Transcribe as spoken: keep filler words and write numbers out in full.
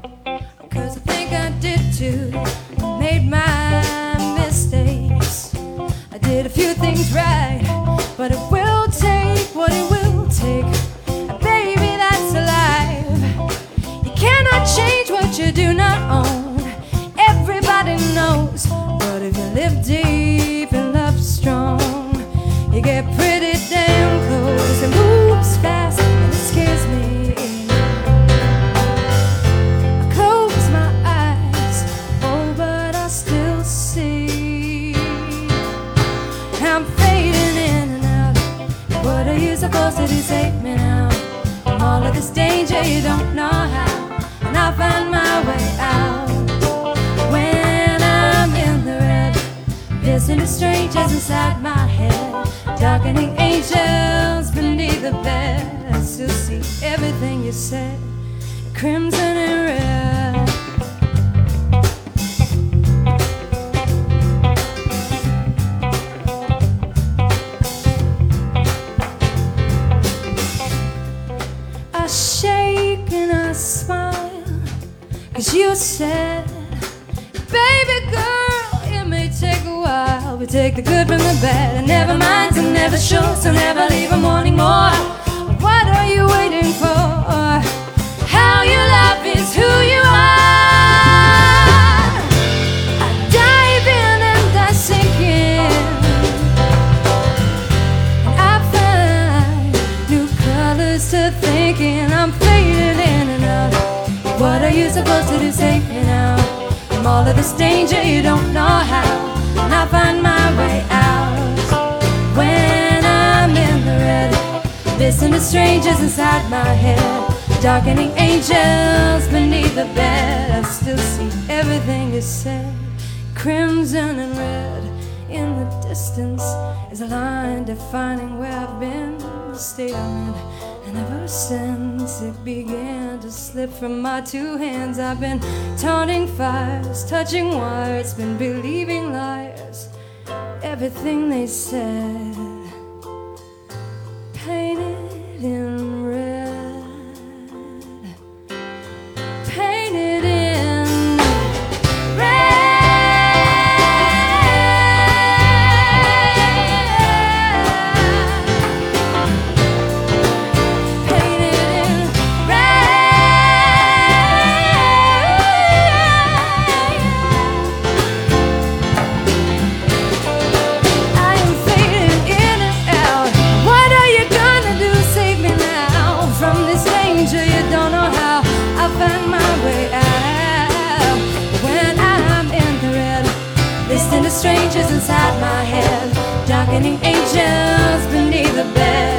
'cause I think I did too. Made my mistakes. I did a few things right, but it will take what it will take. And baby, that's alive. You cannot change what you do not own. Everybody knows, but if you live deep and love strong, you get pretty damn close. It moves fast and it scares me. I close my eyes, oh, but I still see. I'm fading in and out. What are you supposed to do? Save me now. From all of this danger, you don't know how, and I'll find my way out. When I'm in the red, listening to strangers inside my head, darkening angels beneath the bed. I still see everything you said, crimson and red. I shake and I smile, 'cause you said, baby girl, it may take a while. We take the good from the bad, and never mind, and never sure, so never leave a morning more. What are you waiting for? How you love is who you are. I dive in and I sink in, and I find new colors to thinking. I'm fading in and out. What are you supposed to do? Save me now. From all of this danger, you don't know how, and I find my way out. When I'm in the red, listen to strangers inside my head, darkening angels beneath the bed. I still see everything you said, crimson and red. In the distance is a line defining where I've been, the state I'm in. And ever since it began to slip from my two hands, I've been taunting fires, touching wires, been believing liars, everything they said, painted in red, painted in red. Strangers inside my head, darkening angels beneath the bed.